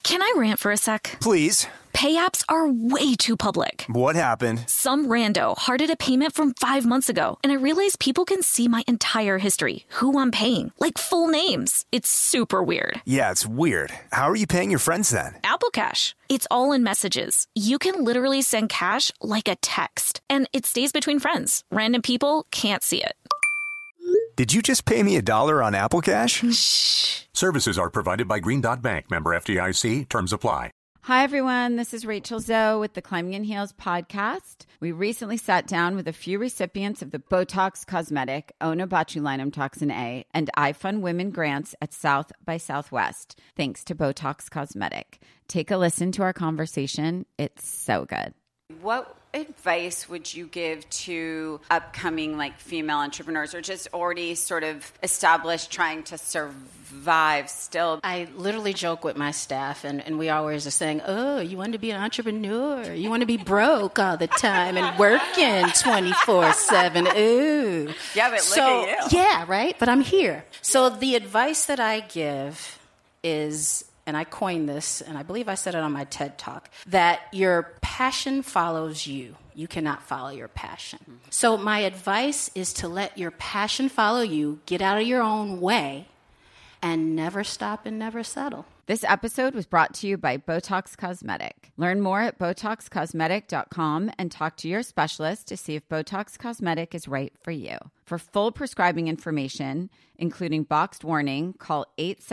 Can I rant for a sec? Please. Pay apps are way too public. What happened? Some rando hearted a payment from 5 months ago, and I realized people can see my entire history, who I'm paying, like full names. It's super weird. Yeah, it's weird. How are you paying your friends then? Apple Cash. It's all in messages. You can literally send cash like a text, and it stays between friends. Random people can't see it. Did you just pay me $1 on Apple Cash? Shh. Services are provided by Green Dot Bank. Member FDIC. Terms apply. Hi, everyone. This is Rachel Zoe with the Climbing in Heels podcast. We recently sat down with a few recipients of the Botox Cosmetic, Onabotulinum Toxin A, and iFund Women grants at South by Southwest, thanks to Botox Cosmetic. Take a listen to our conversation. It's so good. What advice would you give to upcoming female entrepreneurs or just already sort of established trying to survive still? I literally joke with my staff and we always are saying, oh, you want to be an entrepreneur? You want to be broke all the time and working 24/7. Ooh. Yeah, but look at you. Yeah, right? But I'm here. So the advice that I give is, and I coined this, and I believe I said it on my TED Talk, that your passion follows you. You cannot follow your passion. So my advice is to let your passion follow you, get out of your own way, and never stop and never settle. This episode was brought to you by Botox Cosmetic. Learn more at BotoxCosmetic.com and talk to your specialist to see if Botox Cosmetic is right for you. For full prescribing information, including boxed warning, call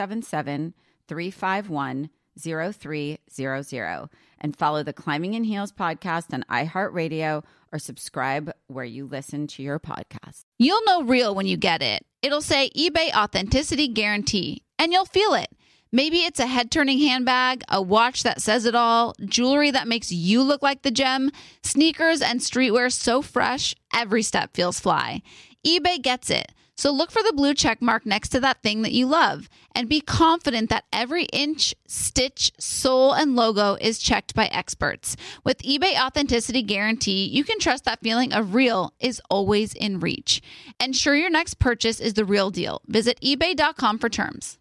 877-351-0300 and follow the Climbing in Heels podcast on iHeartRadio or subscribe where you listen to your podcast. You'll know real when you get it. It'll say eBay Authenticity Guarantee, and you'll feel it. Maybe it's a head-turning handbag, a watch that says it all, jewelry that makes you look like the gem, sneakers and streetwear so fresh, every step feels fly. eBay gets it. So look for the blue check mark next to that thing that you love and be confident that every inch, stitch, sole, and logo is checked by experts. With eBay Authenticity Guarantee, you can trust that feeling of real is always in reach. Ensure your next purchase is the real deal. Visit ebay.com for terms.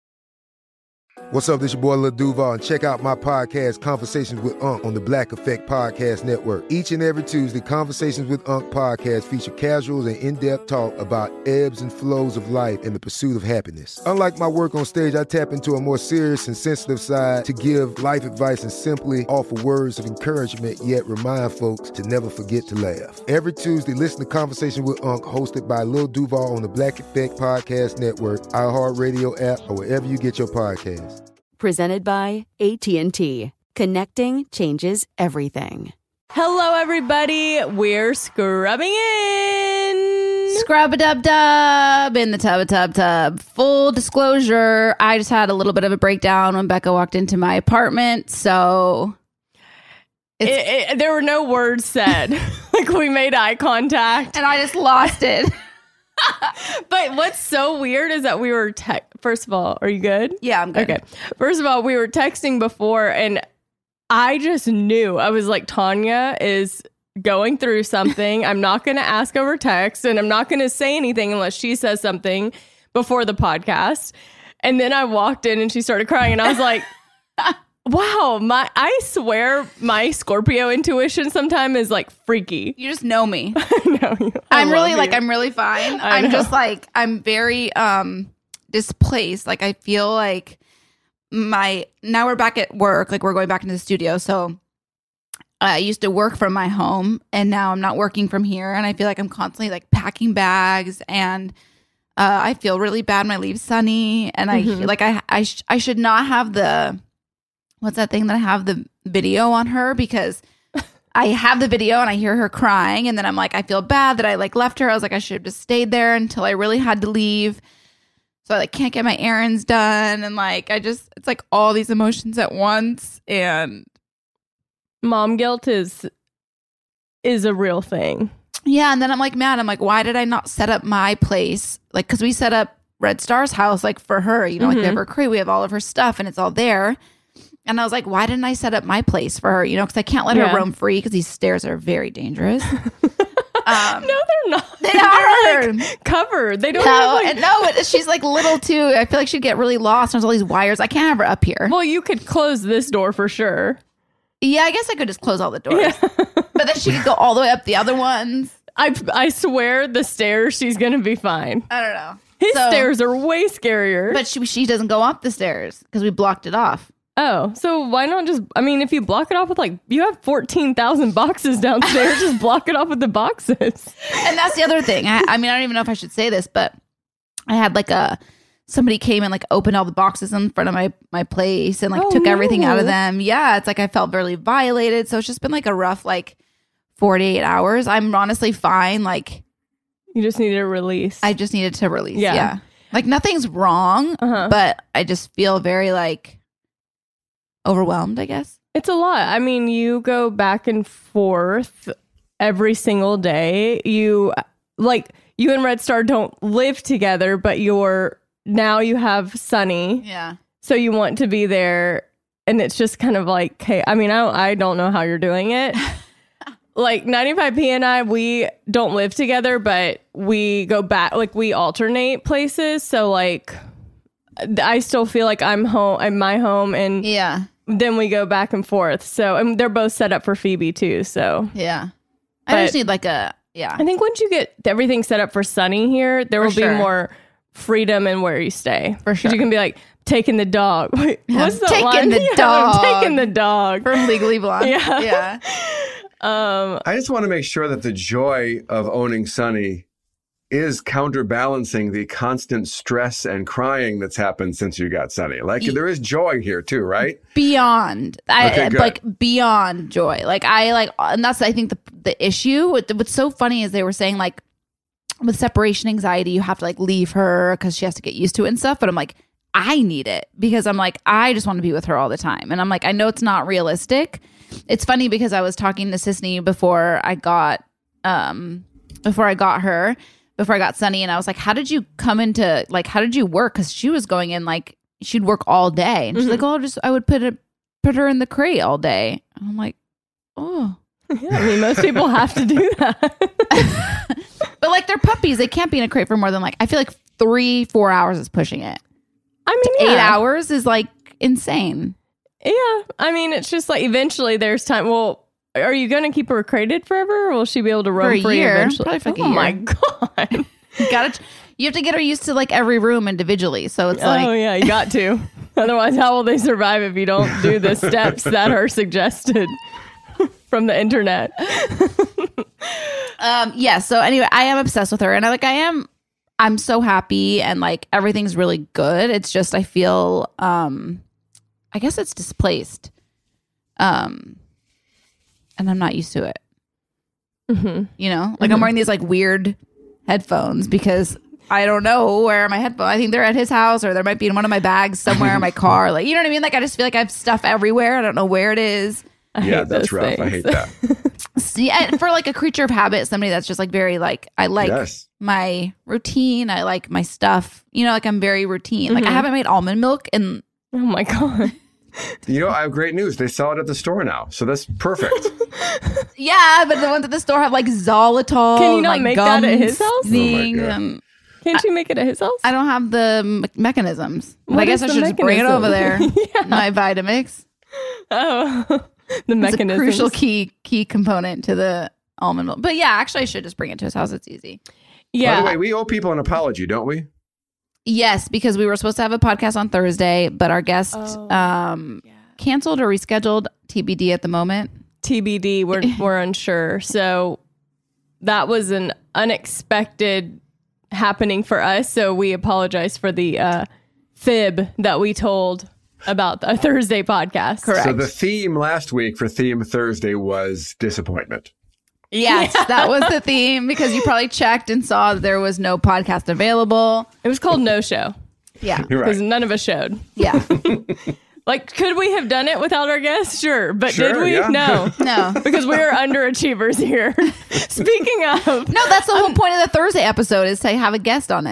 What's up, this your boy Lil Duval, and check out my podcast, Conversations with Unc, on the Black Effect Podcast Network. Each and every Tuesday, Conversations with Unc podcast feature casuals and in-depth talk about ebbs and flows of life and the pursuit of happiness. Unlike my work on stage, I tap into a more serious and sensitive side to give life advice and simply offer words of encouragement, yet remind folks to never forget to laugh. Every Tuesday, listen to Conversation with Unc, hosted by Lil Duval on the Black Effect Podcast Network, iHeartRadio app, or wherever you get your podcasts. Presented by AT&T. Connecting changes everything. Hello, everybody. We're scrubbing in. Scrub-a-dub-dub in the tub. Full disclosure, I just had a little bit of a breakdown when Becca walked into my apartment, so... There were no words said. We made eye contact. And I just lost it. But what's so weird is that we were first of all, are you good? Yeah, I'm good. Okay. First of all, we were texting before and I just knew. I was like, Tanya is going through something. I'm not going to ask over text and I'm not going to say anything unless she says something before the podcast. And then I walked in and she started crying and I was like, wow, I swear my Scorpio intuition sometimes is freaky. You just know me. I know you. I'm really fine. I'm just I'm very displaced. I feel like now we're back at work. We're going back into the studio. So I used to work from my home and now I'm not working from here. And I feel like I'm constantly packing bags and I feel really bad when I leave Sunny. And I should not have the... What's that thing that I have the video on her? Because I have the video and I hear her crying. And then I'm I feel bad that I left her. I was I should have just stayed there until I really had to leave. So I can't get my errands done. And it's all these emotions at once. And mom guilt is a real thing. Yeah. And then I'm mad. I'm why did I not set up my place? Because we set up Red Star's house for her. We have her crate. We have all of her stuff and it's all there. And I was why didn't I set up my place for her? Because I can't let her roam free because these stairs are very dangerous. No, they're not. They are like covered. They don't. She's like little too. I feel like she'd get really lost. There's all these wires. I can't have her up here. Well, you could close this door for sure. Yeah, I guess I could just close all the doors. Yeah. But then she could go all the way up the other ones. I swear the stairs, she's going to be fine. I don't know. His stairs are way scarier. But she doesn't go up the stairs because we blocked it off. Oh, so why not just, I mean, if you block it off with like, you have 14,000 boxes downstairs, just block it off with the boxes. And that's the other thing. I mean, I don't even know if I should say this, but I had like somebody came and like opened all the boxes in front of my place and like took everything out of them. Yeah, it's like I felt really violated. So it's just been like a rough like 48 hours. I'm honestly fine. Like, you just needed a release. I just needed to release. Yeah. Like nothing's wrong, but I just feel very like overwhelmed, I guess. It's a lot. I mean, you go back and forth every single day. You and Red Star don't live together, but now you have Sunny. Yeah. So you want to be there. And it's just kind of like, hey, I mean, I don't know how you're doing it. Like 95P and I, we don't live together, but we go back, like we alternate places. So like, I still feel like I'm my home, and then we go back and forth. So, and they're both set up for Phoebe too. So yeah, I just need like I think once you get everything set up for Sunny here, there will be more freedom in where you stay. For sure, you can be like taking the dog. Wait, what's that taking line? The dog? Taking the dog from Legally Blonde. Yeah. I just want to make sure that the joy of owning Sunny is counterbalancing the constant stress and crying that's happened since you got Sunny. Like there is joy here too, right? Beyond, beyond joy. Like and that's I think the issue. What's so funny is they were saying like with separation anxiety, you have to like leave her because she has to get used to it and stuff. But I'm like, I need it because I'm like, I just want to be with her all the time. And I'm like, I know it's not realistic. It's funny because I was talking to Sisney before I got Sunny, and I was like, how did you come into, like, how did you work? Because she was going in, like, she'd work all day. And she's like, oh, I would put her in the crate all day. And I'm like, oh. Yeah, I mean, most people have to do that. But, like, they're puppies. They can't be in a crate for more than, like, I feel like 3-4 hours is pushing it. I mean, 8 hours is, like, insane. Yeah. I mean, it's just, like, eventually there's time. Well, are you going to keep her crated forever, or will she be able to roam free eventually? Probably for a year. My God. You have to get her used to like every room individually. So it's like, oh yeah, you got to. Otherwise, how will they survive if you don't do the steps that are suggested from the internet? Yeah. So anyway, I am obsessed with her, and I'm so happy, and like everything's really good. It's just I feel, I guess it's displaced. And I'm not used to it. Mm-hmm. You know, like I'm wearing these like weird headphones because I don't know where my headphones. I think they're at his house, or there might be in one of my bags somewhere in my car. Like, you know what I mean? Like I just feel like I have stuff everywhere. I don't know where it is. Yeah, that's rough. I hate that. Yeah, for like a creature of habit, somebody that's just like very like I like my routine. I like my stuff. You know, like I'm very routine. Like I haven't made almond milk in oh my God. You know, I have great news. They sell it at the store now, so that's perfect. Yeah, but the ones at the store have like xylitol. Can you not like make that at his house? Can't you make it at his house? I don't have the mechanisms. I guess I should just bring it over there. My Vitamix. Oh, the mechanism. It's a crucial key component to the almond milk. But yeah, actually, I should just bring it to his house. It's easy. Yeah. By the way, we owe people an apology, don't we? Yes, because we were supposed to have a podcast on Thursday, but our guest canceled or rescheduled. TBD at the moment. TBD. We're unsure. So that was an unexpected happening for us. So we apologize for the fib that we told about the Thursday podcast. Correct. So the theme last week for Theme Thursday was disappointment. Yes, that was the theme, because you probably checked and saw that there was no podcast available. It was called No Show. Yeah. Because none of us showed. Yeah. Like, could we have done it without our guests? Sure. But did we? Yeah. No. Because we are underachievers here. Speaking of. No, that's the whole point of the Thursday episode, is to have a guest on it.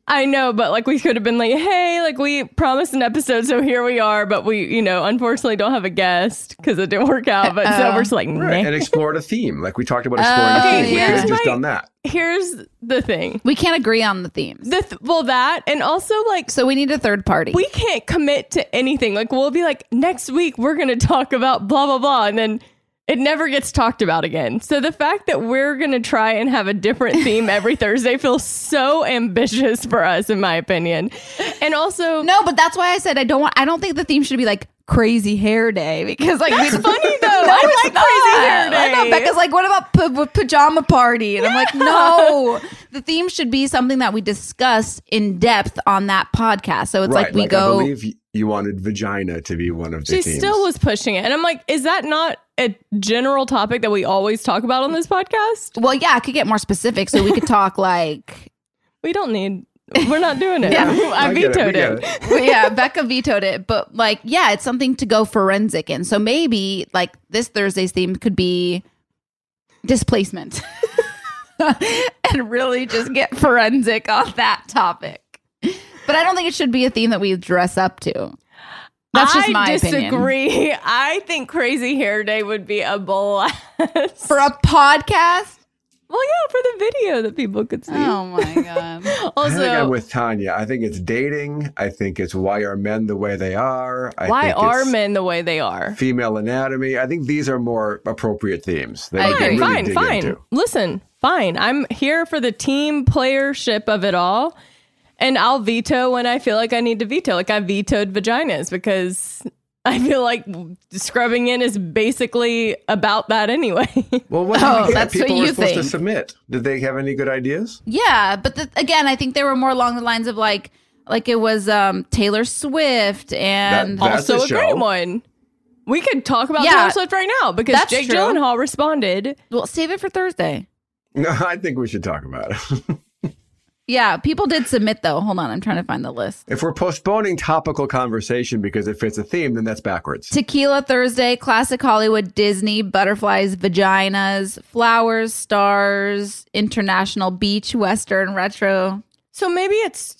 I know, but like we could have been like, hey, like we promised an episode, so here we are, but we, unfortunately don't have a guest because it didn't work out. But so we're just like, right. And explored a theme. Like we talked about exploring a theme. We could have just done that. Here's the thing. We can't agree on the themes. That, and also like, so we need a third party. We can't commit to anything. Like we'll be like, next week we're going to talk about blah, blah, blah. And then it never gets talked about again. So the fact that we're going to try and have a different theme every Thursday feels so ambitious for us, in my opinion. And also... No, but that's why I said I don't think the theme should be like Crazy Hair Day, because like... That's funny though. I like Crazy Hair Day. I know, Becca's like, what about Pajama Party? And I'm like, no. The theme should be something that we discuss in depth on that podcast. So it's like we go... I believe you wanted vagina to be one of the themes. She still was pushing it. And I'm like, is that not a general topic that we always talk about on this podcast? Well, yeah, I could get more specific. So we could talk like... We're not doing it. Yeah, I vetoed it. Well, yeah, Becca vetoed it. But like, yeah, it's something to go forensic in. So maybe like this Thursday's theme could be displacement. And really just get forensic on that topic. But I don't think it should be a theme that we dress up to. That's just my opinion. I disagree. I think Crazy Hair Day would be a blast. For a podcast? Well, yeah, for the video that people could see. Oh, my God. Also, I think I'm with Tanya. I think it's dating. I think it's why are men the way they are. Why are men the way they are? Female anatomy. I think these are more appropriate themes. Fine. Listen, fine. I'm here for the team playership of it all. And I'll veto when I feel like I need to veto. Like I vetoed vaginas because I feel like scrubbing in is basically about that anyway. Well, what did we get? People were supposed to submit. Did they have any good ideas? Yeah, but again, I think they were more along the lines of like it was Taylor Swift and that's also a great one. We could talk about Taylor Swift right now because Jake Gyllenhaal responded. Well, save it for Thursday. No, I think we should talk about it. Yeah, people did submit, though. Hold on, I'm trying to find the list. If we're postponing topical conversation because it fits a theme, then that's backwards. Tequila Thursday, Classic Hollywood, Disney, Butterflies, Vaginas, Flowers, Stars, International, Beach, Western, Retro. So maybe it's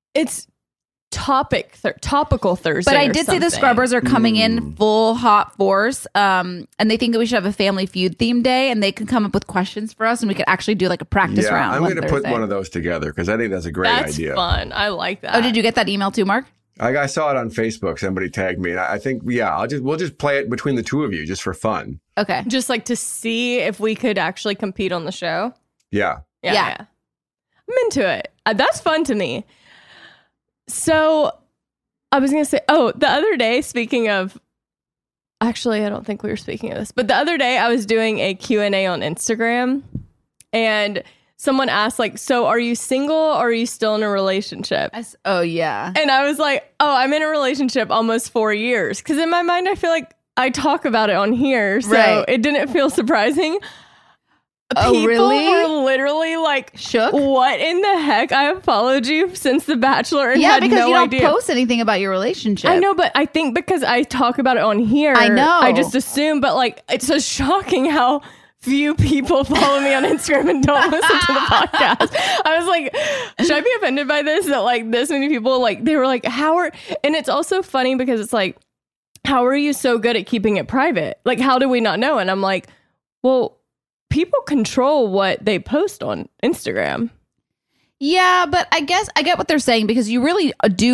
topical Thursday. But I did say the Scrubbers are coming in full hot force, and they think that we should have a Family Feud theme day, and they can come up with questions for us, and we could actually do like a practice round. I'm going to put one of those together because I think that's a great idea. That's fun. I like that. Oh, did you get that email too, Mark? I saw it on Facebook. Somebody tagged me. And I think, we'll just play it between the two of you just for fun. Okay. Just like to see if we could actually compete on the show. Yeah. I'm into it. That's fun to me. So I was going to say, the other day, speaking of, actually, I don't think we were speaking of this, but the other day I was doing a Q&A on Instagram and someone asked like, so are you single or are you still in a relationship? Yeah. And I was like, I'm in a relationship almost 4 years. Because in my mind, I feel like I talk about it on here. So it didn't feel surprising. People were literally like, shook. What in the heck? I have followed you since The Bachelor and had because you don't idea. Post anything about your relationship. I know, but I think because I talk about it on here, I know. I just assume. But like, it's so shocking how few people follow me on Instagram and don't listen to the podcast. I was like, should I be offended by this? That like this many people they were like, and it's also funny because it's like, how are you so good at keeping it private? Like, how do we not know? And I'm like, well, people control what they post on Instagram. Yeah, but I guess I get what they're saying because you really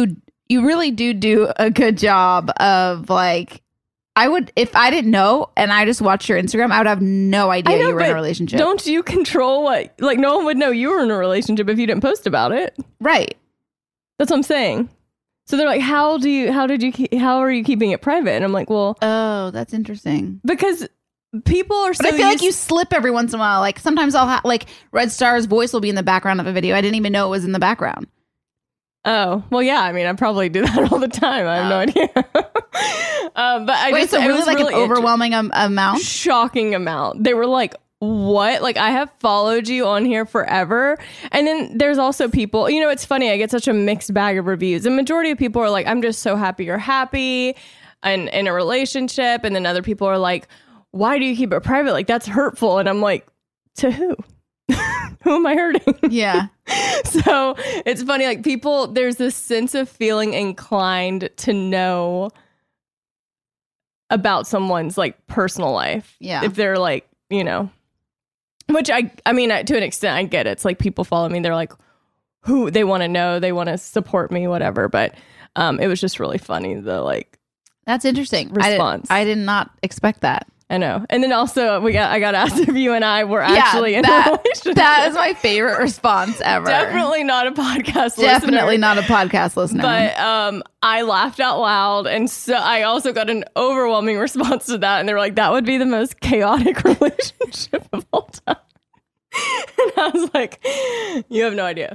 do a good job of like, I would, if I didn't know and I just watched your Instagram, I would have no idea you were in a relationship. Don't you control what, like no one would know you were in a relationship if you didn't post about it. Right. That's what I'm saying. So they're like, how are you keeping it private? And I'm like, well, oh, that's interesting. Because people are so But I feel like you slip every once in a while. Like sometimes I'll have like Red Star's voice will be in the background of a video. I didn't even know it was in the background. Oh, well, yeah. I mean, I probably do that all the time. I have no idea. But I Wait, so it was like an overwhelming amount? Shocking amount. They were like, what? Like, I have followed you on here forever. And then there's also people, it's funny. I get such a mixed bag of reviews. The majority of people are like, I'm just so happy you're happy and in a relationship. And then other people are like, why do you keep it private? Like, that's hurtful. And I'm like, to who? Who am I hurting? Yeah. So it's funny, like people, there's this sense of feeling inclined to know about someone's like personal life. Yeah. If they're like, you know, which I mean, to an extent, I get it. It's like people follow me. They're like, who they want to know, they want to support me, whatever. But it was just really funny. The like, that's interesting. Response. I did not expect that. I know. And then also I got asked if you and I were actually in a relationship. That is my favorite response ever. Definitely not a podcast listener. Definitely not a podcast listener. But I laughed out loud. And so I also got an overwhelming response to that. And they were like, that would be the most chaotic relationship of all time. And I was like, you have no idea.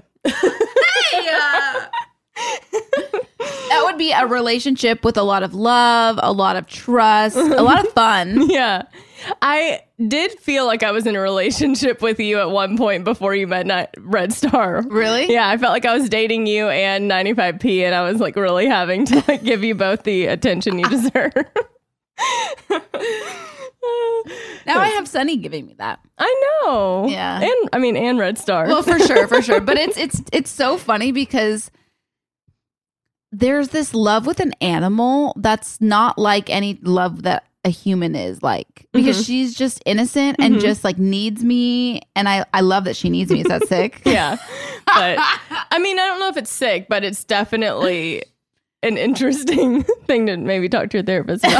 That would be a relationship with a lot of love, a lot of trust, a lot of fun. Yeah. I did feel like I was in a relationship with you at one point before you met Red Star. Really? Yeah, I felt like I was dating you and 95P, and I was like really having to like give you both the attention you deserve. Now I have Sunny giving me that. I know. Yeah. And Red Star. Well, for sure. But it's so funny because there's this love with an animal that's not like any love that a human is like, because she's just innocent and just like needs me, and I love that she needs me. Is that sick? Yeah. But I mean, I don't know if it's sick, but it's definitely an interesting thing to maybe talk to your therapist about.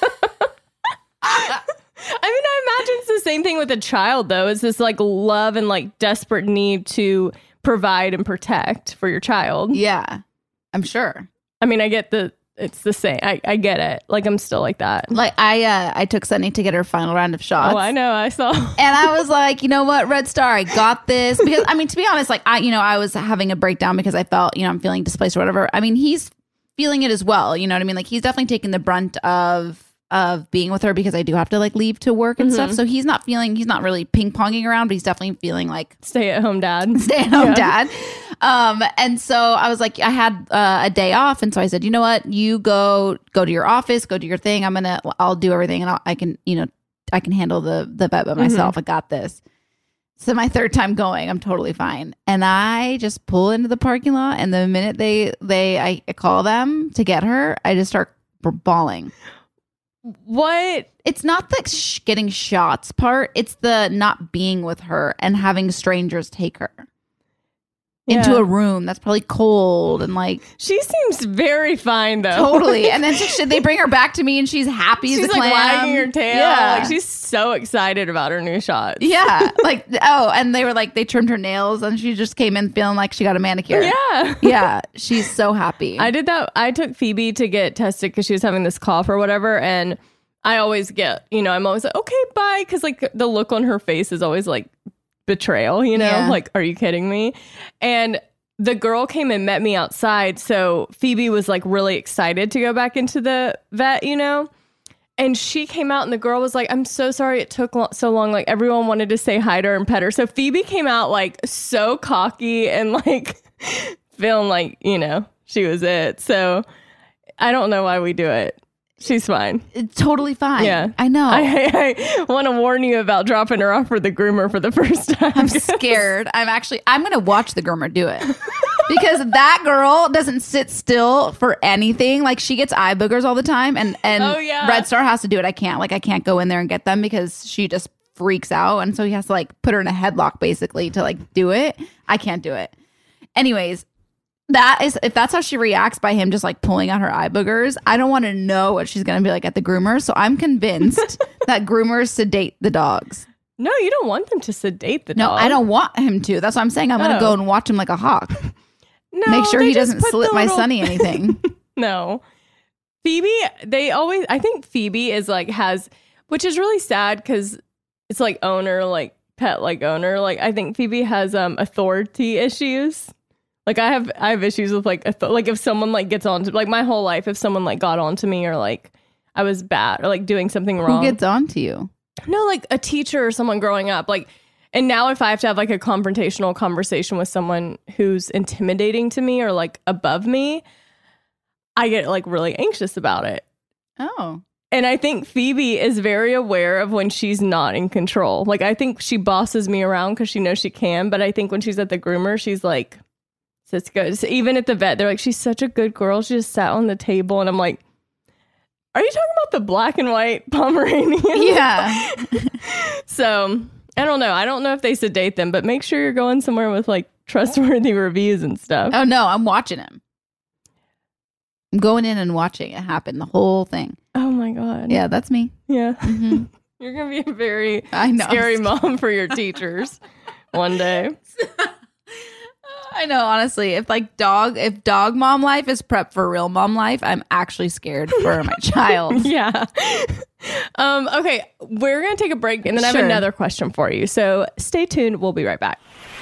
I mean, I imagine it's the same thing with a child, though. It's this like love and like desperate need to provide and protect for your child. Yeah, I'm sure. I mean, it's the same. I get it. Like, I'm still like that. Like, I took Sunny to get her final round of shots. Oh, I know. I saw. And I was like, you know what, Red Star, I got this. Because, I mean, to be honest, like, I was having a breakdown because I felt, I'm feeling displaced or whatever. I mean, he's feeling it as well. You know what I mean? Like, he's definitely taking the brunt of being with her because I do have to like leave to work and stuff. So he's not really ping ponging around, but he's definitely feeling like stay at home dad. Dad. And so I was like, I had a day off, and so I said, you know what, you go to your office, go do your thing. I'll do everything, and I can handle the vet by myself. I got this. So my third time going, I'm totally fine. And I just pull into the parking lot, and the minute I call them to get her, I just start bawling. What? It's not the getting shots part. It's the not being with her and having strangers take her into a room that's probably cold, and like she seems very fine though. Totally. And then they bring her back to me, and she's happy as a clam. She's like wagging her tail. Yeah. Like she's so excited about her new shots. Yeah. Like, and they were like, they trimmed her nails, and she just came in feeling like she got a manicure. Yeah. Yeah. She's so happy. I did that. I took Phoebe to get tested because she was having this cough or whatever. And I always get, I'm always like, okay, bye. Cause like the look on her face is always like betrayal, Yeah. Like, are you kidding me? And the girl came and met me outside. So Phoebe was like really excited to go back into the vet, and she came out, and the girl was like, I'm so sorry it took so long. Like everyone wanted to say hi to her and pet her. So Phoebe came out like so cocky and like feeling like, she was it. So I don't know why we do it. She's fine. It's totally fine. Yeah. I know. I want to warn you about dropping her off for the groomer for the first time. I'm scared. I'm going to watch the groomer do it. Because that girl doesn't sit still for anything. Like, she gets eye boogers all the time, and Red Star has to do it. I can't go in there and get them because she just freaks out, and so he has to like put her in a headlock basically to like do it. I can't do it. Anyways, if that's how she reacts by him just like pulling out her eye boogers, I don't want to know what she's going to be like at the groomer. So I'm convinced that groomers sedate the dogs. No, you don't want them to sedate the dog. No, I don't want him to. That's what I'm saying. I'm going to go and watch him like a hawk. No, make sure he doesn't slip my Sunny anything. No. Phoebe, I think Phoebe is like which is really sad because it's like owner, like pet, like owner. Like I think Phoebe has authority issues. Like I have issues with like if someone like gets on to, like my whole life, if someone like got on to me or like I was bad or like doing something wrong. Who gets on to you? No, like a teacher or someone growing up. Like, and now if I have to have like a confrontational conversation with someone who's intimidating to me or like above me, I get like really anxious about it. Oh. And I think Phoebe is very aware of when she's not in control. Like, I think she bosses me around because she knows she can. But I think when she's at the groomer, she's like, it's good. So even at the vet, they're like, she's such a good girl. She just sat on the table. And I'm like, are you talking about the black and white Pomeranian? Yeah. So I don't know. I don't know if they sedate them, but make sure you're going somewhere with like trustworthy reviews and stuff. Oh, no, I'm watching him. I'm going in and watching it happen, the whole thing. Oh, my God. Yeah, that's me. Yeah. Mm-hmm. You're going to be a very know, scary mom for your teachers one day. I know, honestly, if dog mom life is prep for real mom life, I'm actually scared for my child. Yeah. Okay, we're going to take a break and then I have another question for you. So stay tuned. We'll be right back.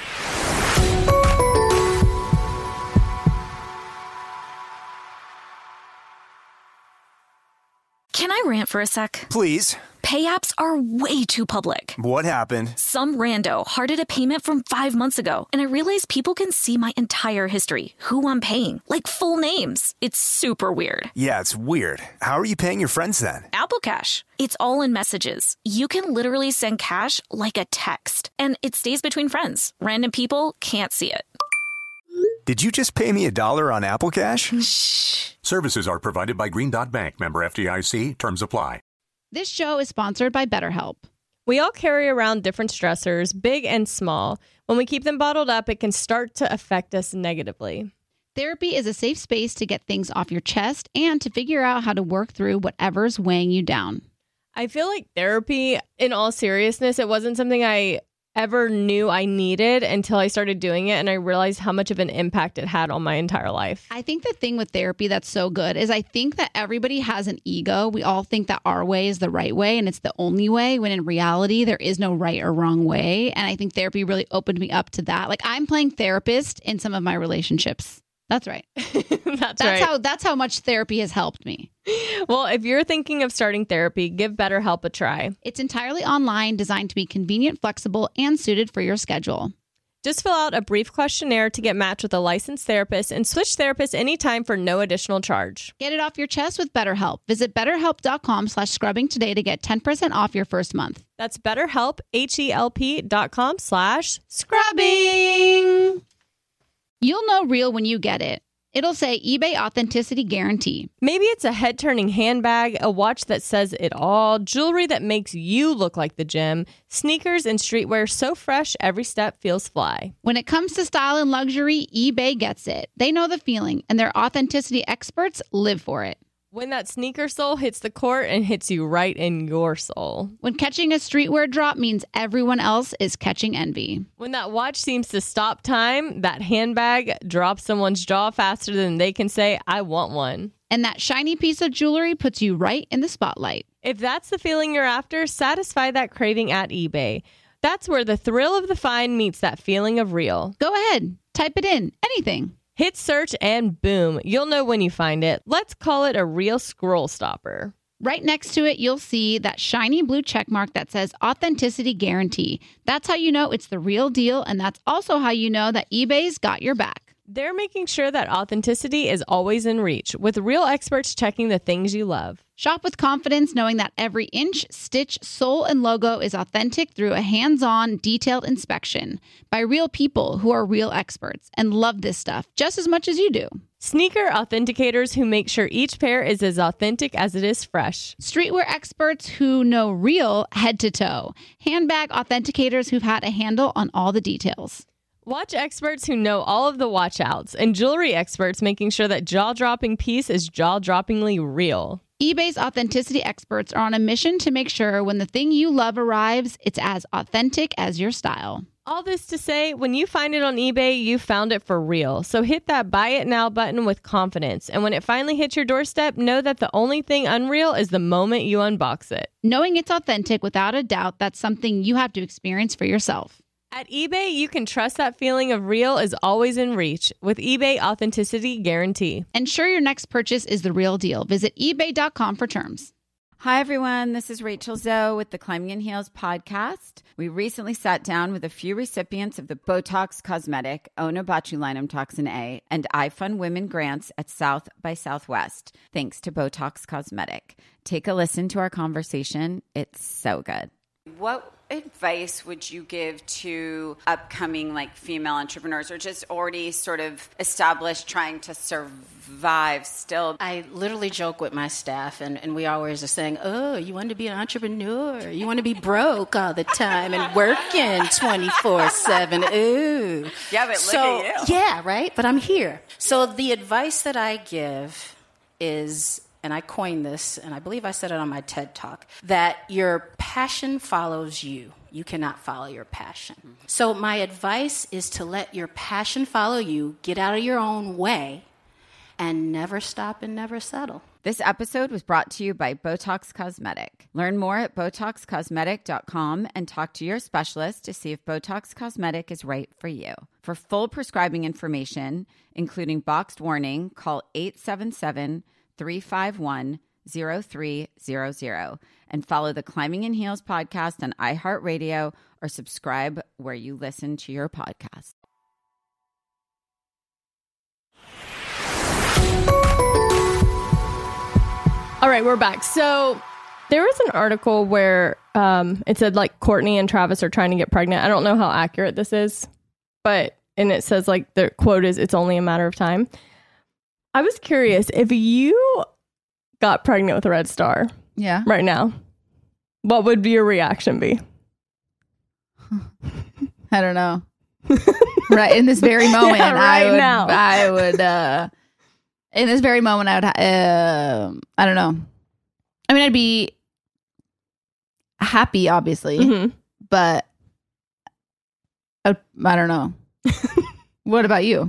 Can I rant for a sec? Please. Pay apps are way too public. What happened? Some rando hearted a payment from 5 months ago, and I realized people can see my entire history, who I'm paying, like full names. It's super weird. Yeah, it's weird. How are you paying your friends then? Apple Cash. It's all in messages. You can literally send cash like a text, and it stays between friends. Random people can't see it. Did you just pay me $1 on Apple Cash? Shh. Services are provided by Green Dot Bank. Member FDIC. Terms apply. This show is sponsored by BetterHelp. We all carry around different stressors, big and small. When we keep them bottled up, it can start to affect us negatively. Therapy is a safe space to get things off your chest and to figure out how to work through whatever's weighing you down. I feel like therapy, in all seriousness, it wasn't something I ever knew I needed until I started doing it, and I realized how much of an impact it had on my entire life. I think the thing with therapy that's so good is I think that everybody has an ego. We all think that our way is the right way and it's the only way, when in reality there is no right or wrong way. And I think therapy really opened me up to that. Like, I'm playing therapist in some of my relationships. That's right. That's how much therapy has helped me. Well, if you're thinking of starting therapy, give BetterHelp a try. It's entirely online, designed to be convenient, flexible, and suited for your schedule. Just fill out a brief questionnaire to get matched with a licensed therapist and switch therapists anytime for no additional charge. Get it off your chest with BetterHelp. Visit BetterHelp.com/scrubbing today to get 10% off your first month. That's BetterHelp, HELP.com/scrubbing. You'll know real when you get it. It'll say eBay Authenticity Guarantee. Maybe it's a head-turning handbag, a watch that says it all, jewelry that makes you look like the gem, sneakers and streetwear so fresh every step feels fly. When it comes to style and luxury, eBay gets it. They know the feeling, and their authenticity experts live for it. When that sneaker sole hits the court and hits you right in your soul. When catching a streetwear drop means everyone else is catching envy. When that watch seems to stop time, that handbag drops someone's jaw faster than they can say, I want one. And that shiny piece of jewelry puts you right in the spotlight. If that's the feeling you're after, satisfy that craving at eBay. That's where the thrill of the find meets that feeling of real. Go ahead, type it in, anything. Hit search and boom, you'll know when you find it. Let's call it a real scroll stopper. Right next to it, you'll see that shiny blue check mark that says Authenticity Guarantee. That's how you know it's the real deal, and that's also how you know that eBay's got your back. They're making sure that authenticity is always in reach, with real experts checking the things you love. Shop with confidence, knowing that every inch, stitch, sole, and logo is authentic through a hands-on, detailed inspection by real people who are real experts and love this stuff just as much as you do. Sneaker authenticators who make sure each pair is as authentic as it is fresh. Streetwear experts who know real head to toe. Handbag authenticators who've had a handle on all the details. Watch experts who know all of the watch outs, and jewelry experts making sure that jaw-dropping piece is jaw-droppingly real. eBay's authenticity experts are on a mission to make sure when the thing you love arrives, it's as authentic as your style. All this to say, when you find it on eBay, you found it for real. So hit that buy it now button with confidence. And when it finally hits your doorstep, know that the only thing unreal is the moment you unbox it. Knowing it's authentic, without a doubt, that's something you have to experience for yourself. At eBay, you can trust that feeling of real is always in reach with eBay Authenticity Guarantee. Ensure your next purchase is the real deal. Visit ebay.com for terms. Hi, everyone. This is Rachel Zoe with the Climbing in Heels podcast. We recently sat down with a few recipients of the Botox Cosmetic, Onabotulinum Toxin A, and iFund Women grants at South by Southwest, thanks to Botox Cosmetic. Take a listen to our conversation. It's so good. What advice would you give to upcoming female entrepreneurs or just already sort of established trying to survive still? I literally joke with my staff and we always are saying, oh, you want to be an entrepreneur? You want to be broke all the time and working 24/7. Ooh. Yeah, but look at you. Yeah, right? But I'm here. So the advice that I give is, and I coined this, and I believe I said it on my TED Talk, that your passion follows you. You cannot follow your passion. Mm-hmm. So my advice is to let your passion follow you, get out of your own way, and never stop and never settle. This episode was brought to you by Botox Cosmetic. Learn more at BotoxCosmetic.com and talk to your specialist to see if Botox Cosmetic is right for you. For full prescribing information, including boxed warning, call 877-351-0300 and follow the Climbing in Heels podcast on iHeartRadio or subscribe where you listen to your podcast. All right, we're back. So there was an article where it said Kourtney and Travis are trying to get pregnant. I don't know how accurate this is, and it says the quote is, "It's only a matter of time." I was curious, if you got pregnant with a Red Star right now, what would your reaction be? I don't know. Right in this very moment, I would in this very moment, I don't know. I mean, I'd be happy, obviously, but I don't know. What about you?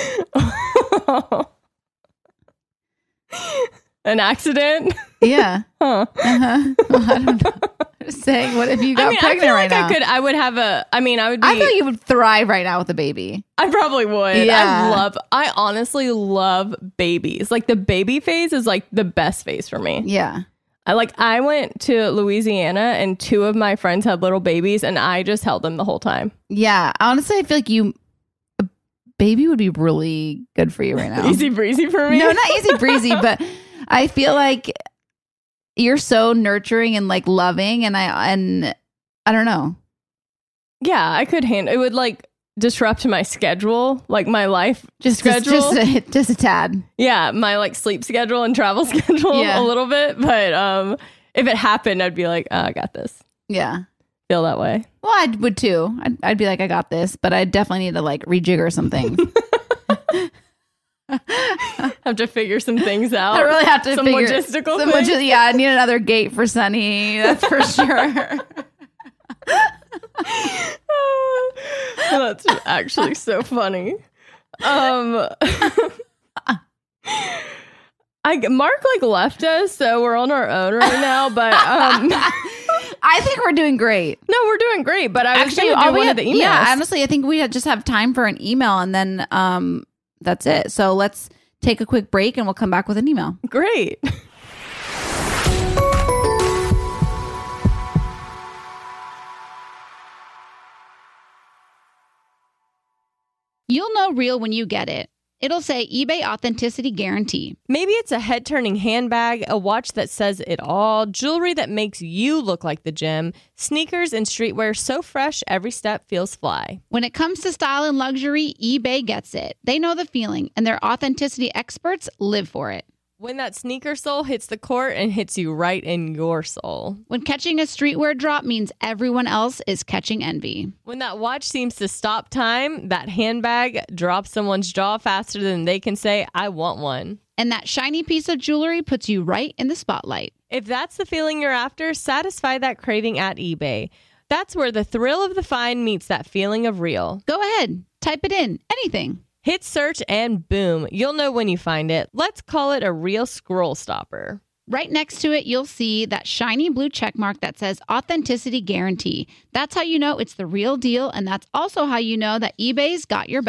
An accident? Yeah. Huh. Well, I don't know. I'm just saying, what if you got pregnant right now? I would have I feel like you would thrive right now with a baby. I probably would. Yeah. I honestly love babies. The baby phase is the best phase for me. Yeah. I went to Louisiana and 2 of my friends had little babies and I just held them the whole time. Yeah. Honestly, I feel like a baby would be really good for you right now. Easy breezy for me? No, not easy breezy, but I feel like you're so nurturing and loving, and I don't know. Yeah, I could handle it. Would disrupt my schedule, my life schedule, just a tad. Yeah, my sleep schedule and travel schedule a little bit. But if it happened, I'd be oh, I got this. Yeah, feel that way. Well, I would too. I'd be I got this, but I definitely need to rejigger some things. Have to figure some things out. I really have to figure logistical some things. I need another gate for Sunny. That's for sure. That's actually so funny. Mark left us, so we're on our own right now. But I think we're doing great. No, we're doing great. But I was going to do one of the emails. Yeah, honestly, I think we just have time for an email, and then that's it. So let's take a quick break and we'll come back with an email. Great. You'll know real when you get it. It'll say eBay Authenticity Guarantee. Maybe it's a head-turning handbag, a watch that says it all, jewelry that makes you look like the gym, sneakers and streetwear so fresh every step feels fly. When it comes to style and luxury, eBay gets it. They know the feeling, and their authenticity experts live for it. When that sneaker sole hits the court and hits you right in your soul. When catching a streetwear drop means everyone else is catching envy. When that watch seems to stop time, that handbag drops someone's jaw faster than they can say, I want one. And that shiny piece of jewelry puts you right in the spotlight. If that's the feeling you're after, satisfy that craving at eBay. That's where the thrill of the find meets that feeling of real. Go ahead, type it in, anything. Hit search and boom, you'll know when you find it. Let's call it a real scroll stopper. Right next to it, you'll see that shiny blue check mark that says Authenticity Guarantee. That's how you know it's the real deal, and that's also how you know that eBay's got your back.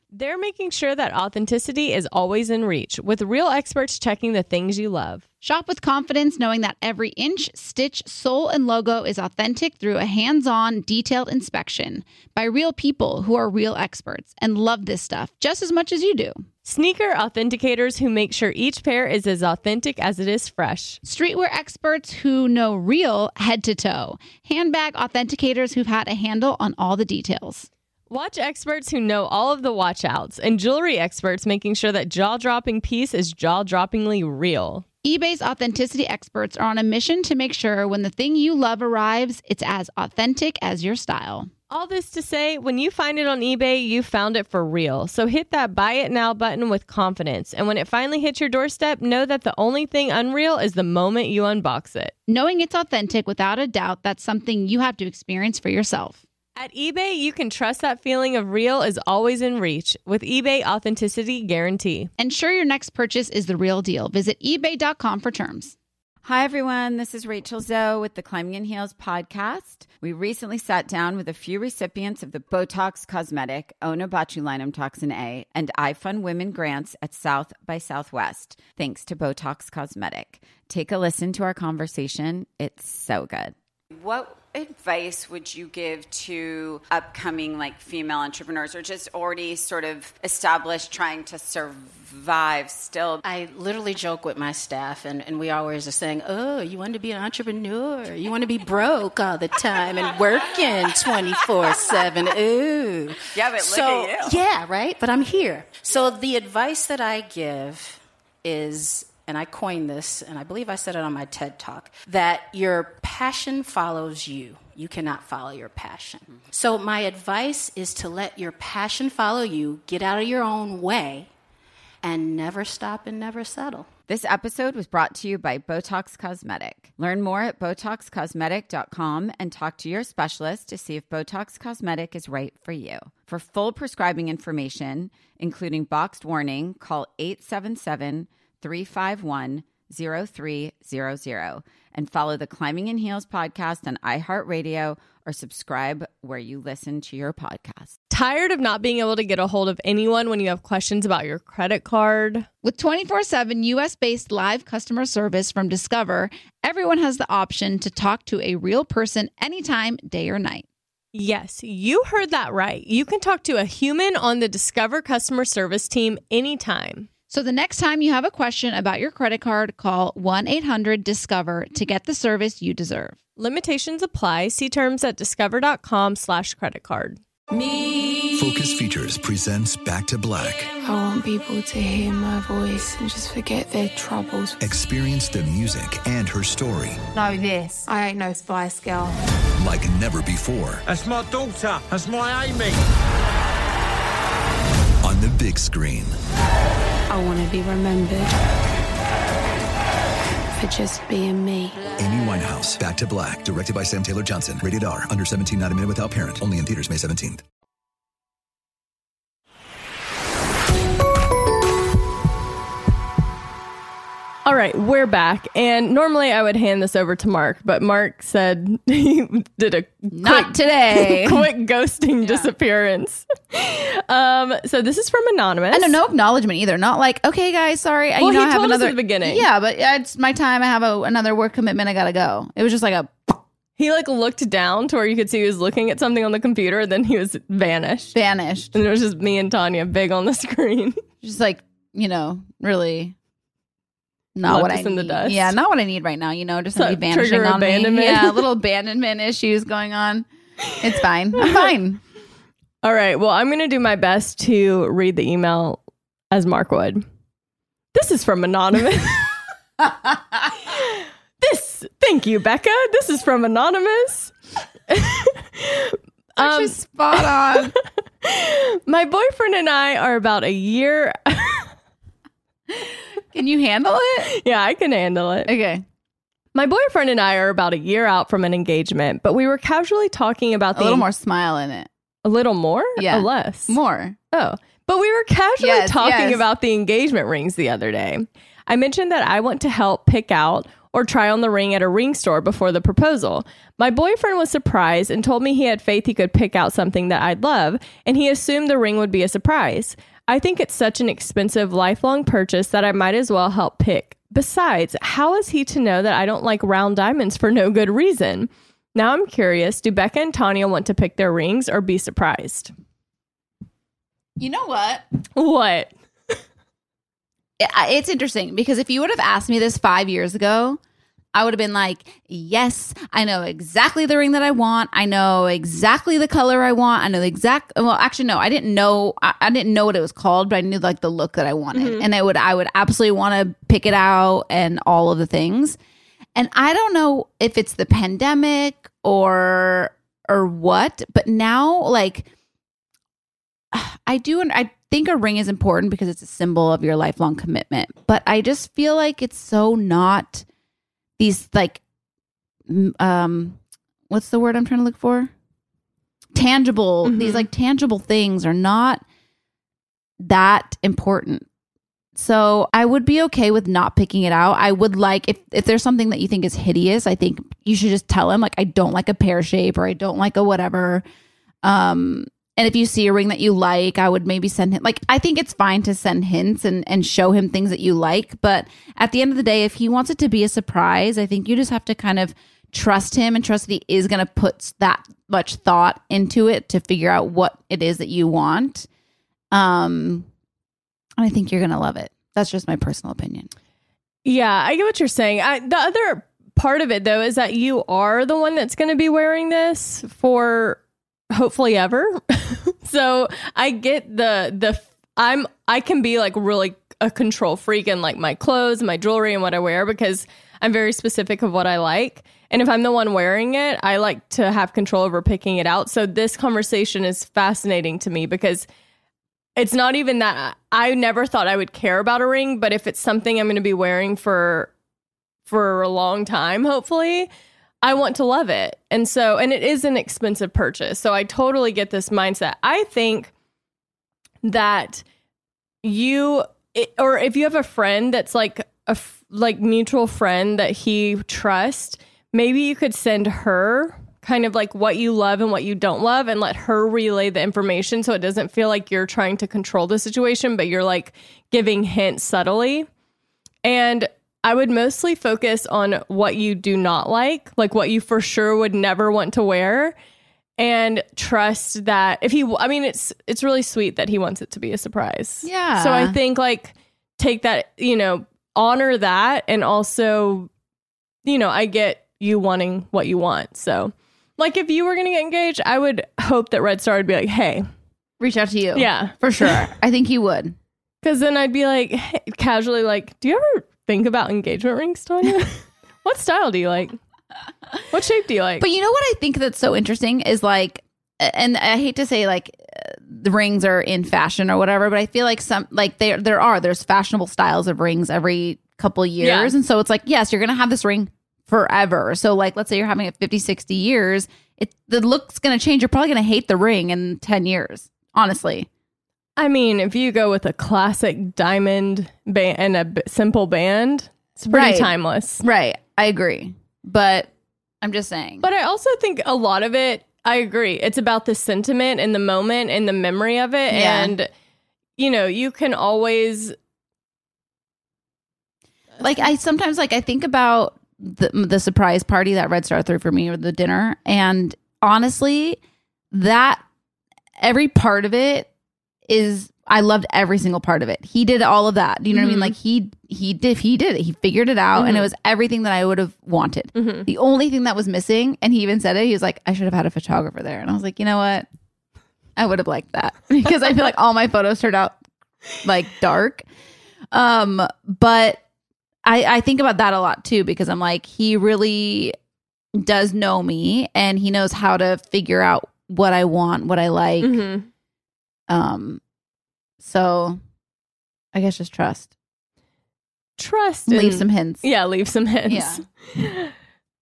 They're making sure that authenticity is always in reach, with real experts checking the things you love. Shop with confidence, knowing that every inch, stitch, sole, and logo is authentic through a hands-on, detailed inspection by real people who are real experts and love this stuff just as much as you do. Sneaker authenticators who make sure each pair is as authentic as it is fresh. Streetwear experts who know real head to toe. Handbag authenticators who've had a handle on all the details. Watch experts who know all of the watch outs, and jewelry experts making sure that jaw-dropping piece is jaw-droppingly real. eBay's authenticity experts are on a mission to make sure when the thing you love arrives, it's as authentic as your style. All this to say, when you find it on eBay, you found it for real. So hit that buy it now button with confidence. And when it finally hits your doorstep, know that the only thing unreal is the moment you unbox it. Knowing it's authentic, without a doubt, that's something you have to experience for yourself. At eBay, you can trust that feeling of real is always in reach with eBay Authenticity Guarantee. Ensure your next purchase is the real deal. Visit ebay.com for terms. Hi, everyone. This is Rachel Zoe with the Climbing in Heels podcast. We recently sat down with a few recipients of the Botox Cosmetic, Onabotulinum Toxin A, and iFund Women grants at South by Southwest, thanks to Botox Cosmetic. Take a listen to our conversation. It's so good. What advice would you give to upcoming female entrepreneurs or just already sort of established trying to survive still? I literally joke with my staff and we always are saying, oh, you want to be an entrepreneur? You want to be broke all the time and working 24/7. Ooh. Yeah, but look at you. Yeah, right? But I'm here. So the advice that I give is, and I coined this, and I believe I said it on my TED Talk, that your passion follows you. You cannot follow your passion. Mm-hmm. So my advice is to let your passion follow you, get out of your own way, and never stop and never settle. This episode was brought to you by Botox Cosmetic. Learn more at BotoxCosmetic.com and talk to your specialist to see if Botox Cosmetic is right for you. For full prescribing information, including boxed warning, call 877-351-0300 and follow the Climbing in Heels podcast on iHeartRadio or subscribe where you listen to your podcast. Tired of not being able to get a hold of anyone when you have questions about your credit card? With 24/7 U.S.-based live customer service from Discover, everyone has the option to talk to a real person anytime, day or night. Yes, you heard that right. You can talk to a human on the Discover customer service team anytime. So the next time you have a question about your credit card, call 1-800-DISCOVER to get the service you deserve. Limitations apply. See terms at discover.com/creditcard. Focus Features presents Back to Black. I want people to hear my voice and just forget their troubles. Experience the music and her story. Know this. I ain't no Spice Girl. Like never before. That's my daughter. That's my Amy. On the big screen. I want to be remembered for just being me. Amy Winehouse, Back to Black, directed by Sam Taylor Johnson. Rated R, under 17, not a minute without parent. Only in theaters May 17th. All right, we're back. And normally I would hand this over to Mark, but Mark said he did a Not today. quick ghosting disappearance. So this is from Anonymous. And no acknowledgement either. Not like, okay, guys, sorry. Well, I he have told us another at the beginning. Yeah, but it's my time. I have another work commitment. I gotta go. It was just like a. He looked down to where you could see he was looking at something on the computer, and then he was vanished. And it was just me and Tanya big on the screen. Just really. Not what I need. In the dust. Yeah, not what I need right now. Just to be vanishing on me. Yeah, little abandonment issues going on. It's fine. I'm fine. All right. Well, I'm going to do my best to read the email as Mark would. This is from Anonymous. Thank you, Becca. This is from Anonymous. Actually, spot on. My boyfriend and I are about a year. Can you handle it? Yeah, I can handle it. Okay. My boyfriend and I are about a year out from an engagement, but we were casually talking about a little more smile in it. A little more? Yeah. Or less? More. Oh. But we were casually talking about the engagement rings the other day. I mentioned that I want to help pick out or try on the ring at a ring store before the proposal. My boyfriend was surprised and told me he had faith he could pick out something that I'd love, and he assumed the ring would be a surprise. I think it's such an expensive, lifelong purchase that I might as well help pick. Besides, how is he to know that I don't like round diamonds for no good reason? Now I'm curious, do Becca and Tanya want to pick their rings or be surprised? You know what? What? It's interesting because if you would have asked me this 5 years ago, I would have been like, yes, I know exactly the ring that I want. I know exactly the color I want. I know the exact, well, actually, no, I didn't know what it was called, but I knew like the look that I wanted. And I would absolutely want to pick it out and all of the things. And I don't know if it's the pandemic or what, but now like I think a ring is important because it's a symbol of your lifelong commitment. But I just feel like it's so not these like, what's the word I'm trying to look for? Tangible. These like tangible things are not that important. So I would be okay with not picking it out. I would like, if there's something that you think is hideous, I think you should just tell him like, I don't like a pear shape or I don't like a whatever. And if you see a ring that you like, I would maybe send him, like, I think it's fine to send hints and show him things that you like. But at the end of the day, if he wants it to be a surprise, I think you just have to kind of trust him and trust that he is going to put that much thought into it to figure out what it is that you want. And I think you're going to love it. That's just my personal opinion. Yeah, I get what you're saying. The other part of it, though, is that you are the one that's going to be wearing this for hopefully ever. So I get I can be like really a control freak in like my clothes, my jewelry and what I wear because I'm very specific of what I like. And if I'm the one wearing it, I like to have control over picking it out. So this conversation is fascinating to me because it's not even that I never thought I would care about a ring, but if it's something I'm going to be wearing for a long time, hopefully, I want to love it. And it is an expensive purchase. So I totally get this mindset. I think that if you have a friend that's like like mutual friend that he trusts, maybe you could send her kind of like what you love and what you don't love and let her relay the information so it doesn't feel like you're trying to control the situation, but you're like giving hints subtly. And I would mostly focus on what you do not like what you for sure would never want to wear, and trust that it's really sweet that he wants it to be a surprise. Yeah. So I think like take that, honor that. And also, I get you wanting what you want. So like if you were going to get engaged, I would hope that Red Star would be like, hey, reach out to you. Yeah, for sure. I think he would. Because then I'd be like, hey, casually like, do you ever think about engagement rings, Tanya? What style do you like? What shape do you like? But you know what I think that's so interesting is like, and I hate to say like the rings are in fashion or whatever, but I feel like there's fashionable styles of rings every couple years. Yeah. And so it's like, yes, you're going to have this ring forever. So like, let's say you're having it 50, 60 years. The look's going to change. You're probably going to hate the ring in 10 years, honestly. I mean, if you go with a classic diamond band and a simple band, it's pretty timeless. Right. I agree. But I'm just saying. But I also think a lot of it, I agree. It's about the sentiment and the moment and the memory of it. Yeah. And, you can always. Like, I think about the surprise party that Red Star threw for me or the dinner. And honestly, that every part of it I loved every single part of it. He did all of that. You know what I mean? Like he did it. He figured it out and it was everything that I would have wanted. The only thing that was missing, and he even said it, he was like, I should have had a photographer there. And I was like, you know what? I would have liked that because I feel like all my photos turned out like dark. But I think about that a lot too, because I'm like, he really does know me and he knows how to figure out what I want, what I like. So I guess just trust. Leave some hints. Yeah, leave some hints. Yeah.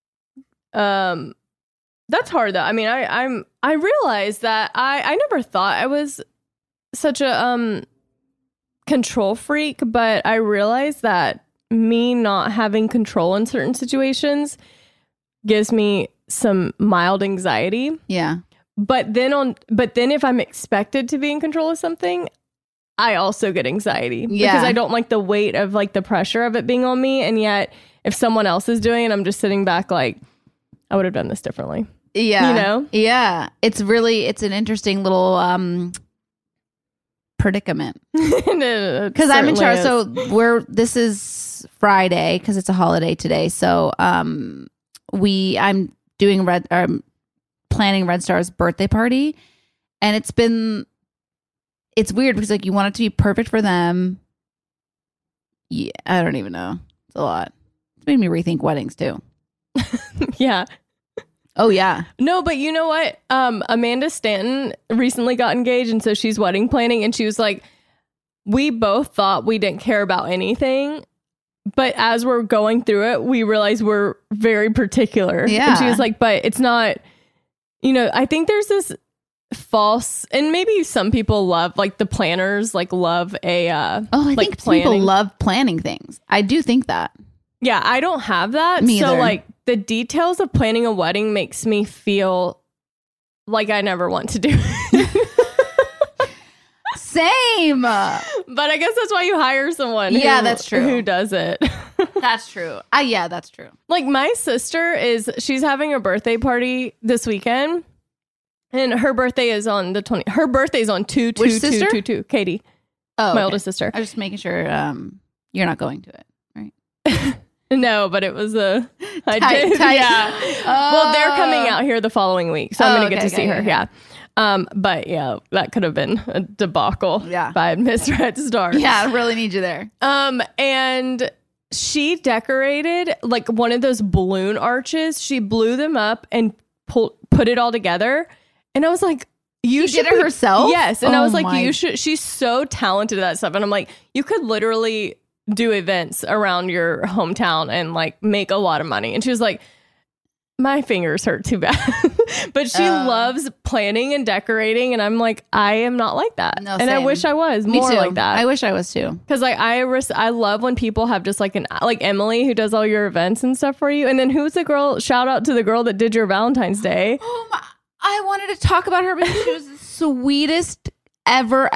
That's hard though. I mean, I realized that I never thought I was such a control freak, but I realized that me not having control in certain situations gives me some mild anxiety. Yeah. But then if I'm expected to be in control of something, I also get anxiety because I don't like the weight of like the pressure of it being on me. And yet if someone else is doing it, I'm just sitting back like, I would have done this differently. Yeah. You know? Yeah. It's an interesting little predicament. Because I'm in charge. So this is Friday because it's a holiday today. So I'm doing planning Red Star's birthday party, and it's weird because like you want it to be perfect for them. Yeah, I don't even know. It's a lot. It's made me rethink weddings too. Yeah. Oh yeah. No, but you know what? Amanda Stanton recently got engaged, and so she's wedding planning, and she was like, we both thought we didn't care about anything, but as we're going through it, we realize we're very particular. Yeah. And she was like, but it's not, I think there's this false, and maybe some people love, like the planners, like love I think people love planning things. I do think that. Yeah, I don't have that. Me so either. like the details of planning a wedding makes me feel like I never want to do it. Same. But I guess that's why you hire someone that's true. Who does it. That's true. Yeah, that's true. Like my sister she's having a birthday party this weekend, and her birthday is on the 20. Her birthday's on 2/2/2/2/2. Katie. Oh, my oldest sister. I'm just making sure you're not going to it, right? No, but it was a tight. Yeah. Well, they're coming out here the following week, so I'm going to get to see her. Yeah. But yeah, that could have been a debacle. Yeah. By Miss Red Star. Yeah, I really need you there. And she decorated like one of those balloon arches. She blew them up and put it all together. And I was like, she did it herself? Yes. And I was like, you should. She's so talented at that stuff. And I'm like, you could literally do events around your hometown and like make a lot of money. And she was like, my fingers hurt too bad. But she loves planning and decorating, and I'm like, I am not like that. No, and same. I wish I was more like that. I wish I was too. Because like I love when people have just like like Emily who does all your events and stuff for you. And then who's the girl? Shout out to the girl that did your Valentine's Day. Oh my! I wanted to talk about her because she was the sweetest ever.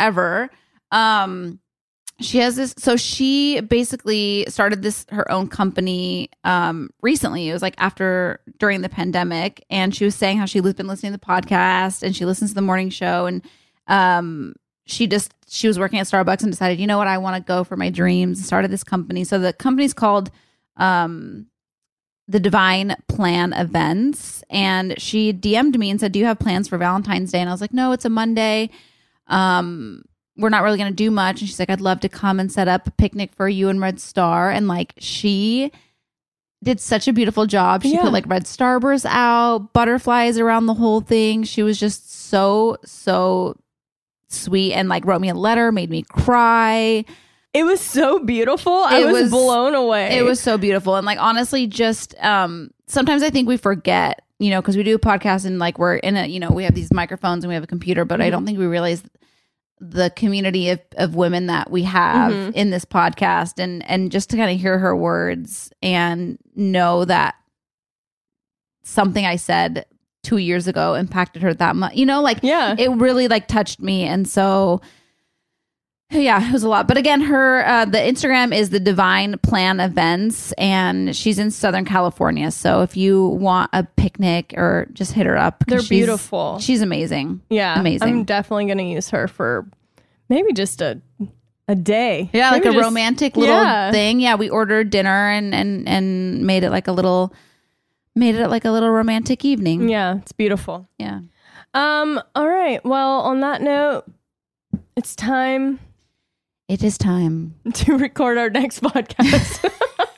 She has this, so she basically started her own company recently. It was like during the pandemic, and she was saying how she's been listening to the podcast and she listens to the morning show, and she was working at Starbucks and decided, you know what, I want to go for my dreams, and started this company. So the company's called the Divine Plan Events, and she DM'd me and said, do you have plans for Valentine's Day? And I was like, no, it's a Monday. We're not really going to do much. And she's like, I'd love to come and set up a picnic for you and Red Star. And like, she did such a beautiful job. She put like red starbursts out, butterflies around the whole thing. She was just so sweet, and like wrote me a letter, made me cry. It was so beautiful. I was blown away. It was so beautiful. And like, honestly, just sometimes I think we forget, because we do a podcast and like we're in a, we have these microphones and we have a computer, but I don't think we realize the community of women that we have in this podcast, and just to kind of hear her words and know that something I said 2 years ago impacted her that much, it really like touched me. And so, yeah, it was a lot. But again, her, the Instagram is the Divine Plan Events, and she's in Southern California. So if you want a picnic, or just hit her up. They're beautiful. She's amazing. Yeah. Amazing. I'm definitely going to use her for maybe just a day. Yeah. Maybe like a romantic little thing. Yeah. We ordered dinner and made it like a little romantic evening. Yeah. It's beautiful. Yeah. All right. Well, on that note, it's time. It is time to record our next podcast.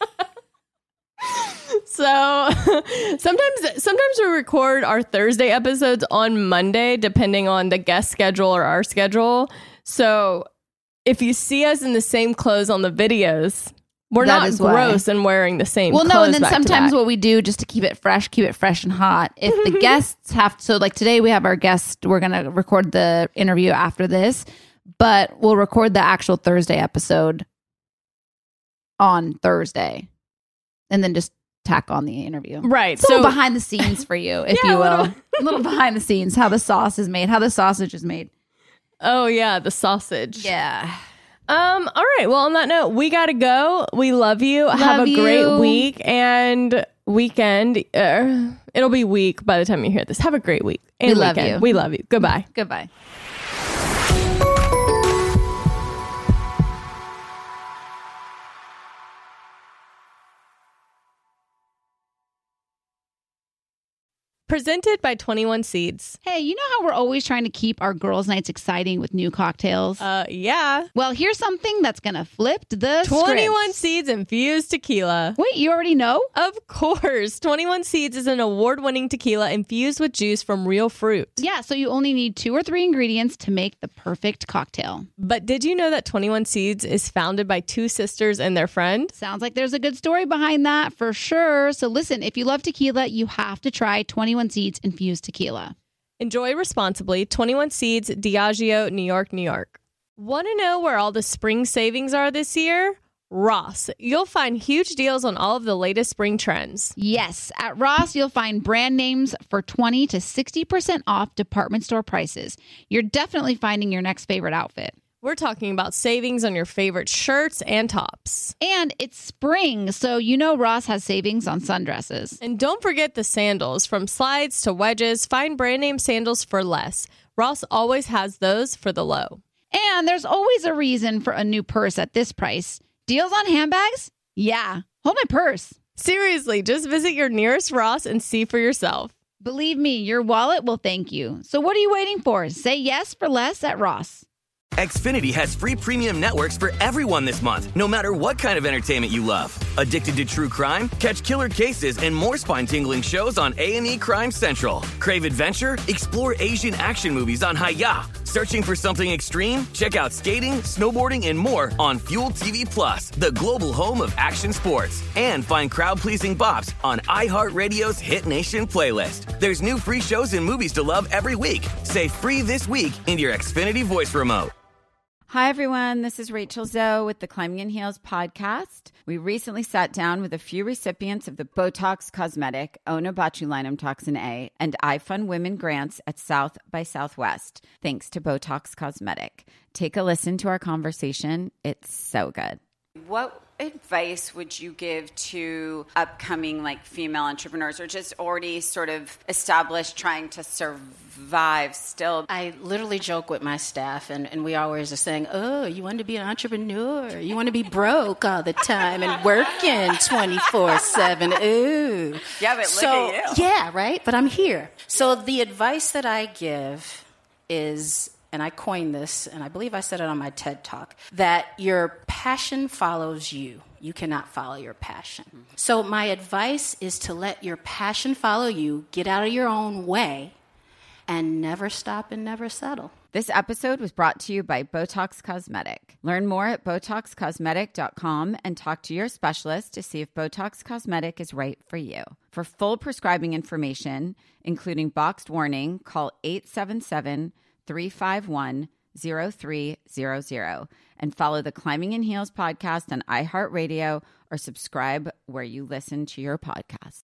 So sometimes we record our Thursday episodes on Monday, depending on the guest schedule or our schedule. So if you see us in the same clothes on the videos, we're not gross and wearing the same clothes. Well, no, and then sometimes what we do just to keep it fresh and hot, if the guests have to, so like today we have our guest, we're going to record the interview after this, but we'll record the actual Thursday episode on Thursday and then just tack on the interview. Right. It's a little behind the scenes for you, if you will. A little behind the scenes, how the sauce is made, how the sausage is made. Oh, yeah, the sausage. Yeah. All right. Well, on that note, we got to go. We love you. Have a great week and weekend. It'll be week by the time you hear this. Have a great week. And we love weekend. you. We love you. Goodbye. Goodbye. Presented by 21 Seeds. Hey, you know how we're always trying to keep our girls' nights exciting with new cocktails? Yeah. Well, here's something that's going to flip the 21 script. Seeds infused tequila. Wait, you already know? Of course. 21 Seeds is an award-winning tequila infused with juice from real fruit. Yeah, so you only need 2 or 3 ingredients to make the perfect cocktail. But did you know that 21 Seeds is founded by 2 sisters and their friend? Sounds like there's a good story behind that for sure. So listen, if you love tequila, you have to try 21 Seeds infused tequila. Enjoy responsibly. 21 Seeds, Diageo, New York, New York. Want to know where all the spring savings are this year? Ross. You'll find huge deals on all of the latest spring trends. Yes, at Ross, you'll find brand names for 20 to 60% off department store prices. You're definitely finding your next favorite outfit. We're talking about savings on your favorite shirts and tops. And it's spring, so you know Ross has savings on sundresses. And don't forget the sandals. From slides to wedges, find brand name sandals for less. Ross always has those for the low. And there's always a reason for a new purse at this price. Deals on handbags? Yeah. Hold my purse. Seriously, just visit your nearest Ross and see for yourself. Believe me, your wallet will thank you. So what are you waiting for? Say yes for less at Ross. Xfinity has free premium networks for everyone this month, no matter what kind of entertainment you love. Addicted to true crime? Catch killer cases and more spine-tingling shows on A&E Crime Central. Crave adventure? Explore Asian action movies on Hi-Ya. Searching for something extreme? Check out skating, snowboarding, and more on Fuel TV Plus, the global home of action sports. And find crowd-pleasing bops on iHeartRadio's Hit Nation playlist. There's new free shows and movies to love every week. Say free this week in your Xfinity voice remote. Hi, everyone. This is Rachel Zoe with the Climbing in Heels podcast. We recently sat down with a few recipients of the Botox Cosmetic, Onabotulinum Toxin A, and iFund Women grants at South by Southwest, thanks to Botox Cosmetic. Take a listen to our conversation. It's so good. What advice would you give to upcoming female entrepreneurs or just already sort of established trying to survive still? I literally joke with my staff and we always are saying, oh, you want to be an entrepreneur? You want to be broke all the time and working 24/7. Ooh. Yeah, but look at you. Yeah, right? But I'm here. So the advice that I give is, and I coined this, and I believe I said it on my TED Talk, that your passion follows you. You cannot follow your passion. So my advice is to let your passion follow you, get out of your own way, and never stop and never settle. This episode was brought to you by Botox Cosmetic. Learn more at BotoxCosmetic.com and talk to your specialist to see if Botox Cosmetic is right for you. For full prescribing information, including boxed warning, call 877-351-0300 and follow the Climbing in Heels podcast on iHeartRadio or subscribe where you listen to your podcast.